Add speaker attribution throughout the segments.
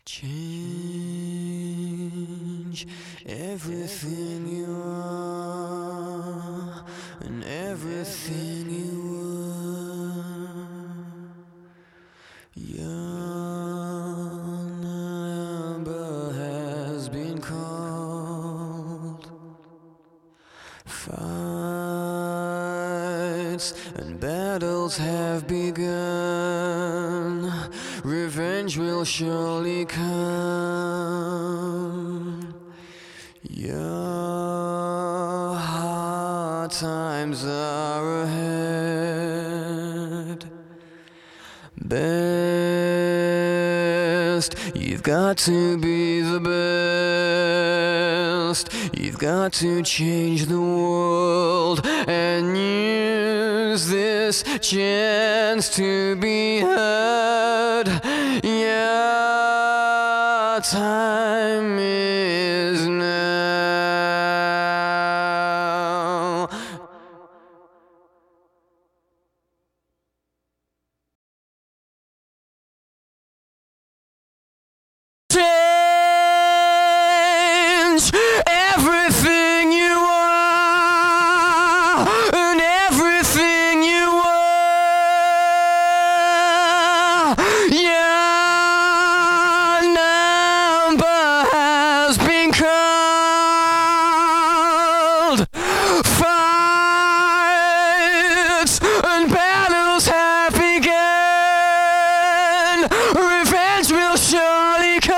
Speaker 1: Change everything you are and everything you were. Your number has been called. Fights and battles have begun. Revenge will surely come. Your hard times are ahead. Best, you've got to be the best. You've got to change the world and use this chance to be heard. Your time is now. Change everything you are and everything you were. Your number has been called. Fights and battles have begun. Revenge will surely come.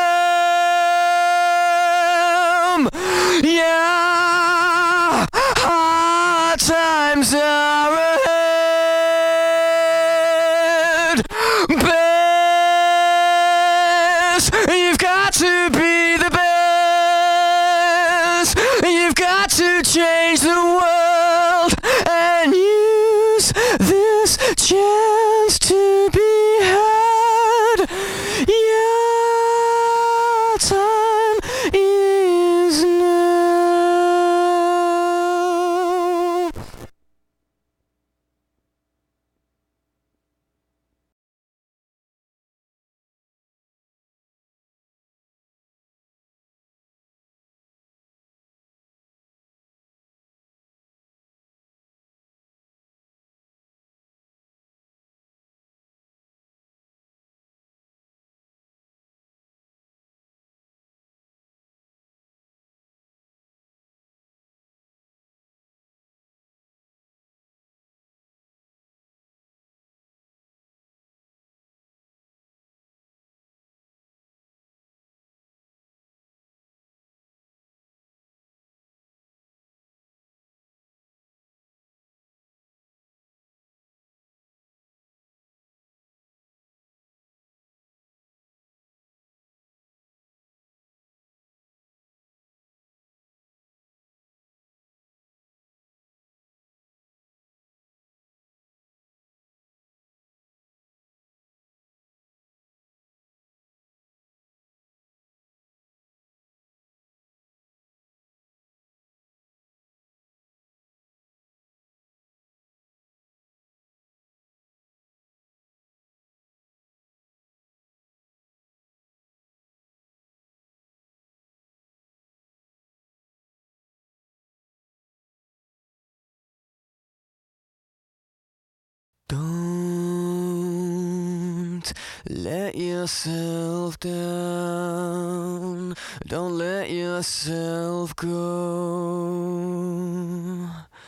Speaker 1: Yeah, hard times are ahead. Best, you've got to be the best. You've got to change the world and use this chance to be heard. Your time is now. Don't let yourself down. Don't let yourself go.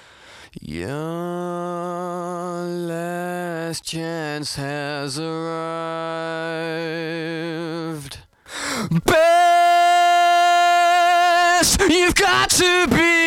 Speaker 1: Your last chance has arrived. Best, you've got to be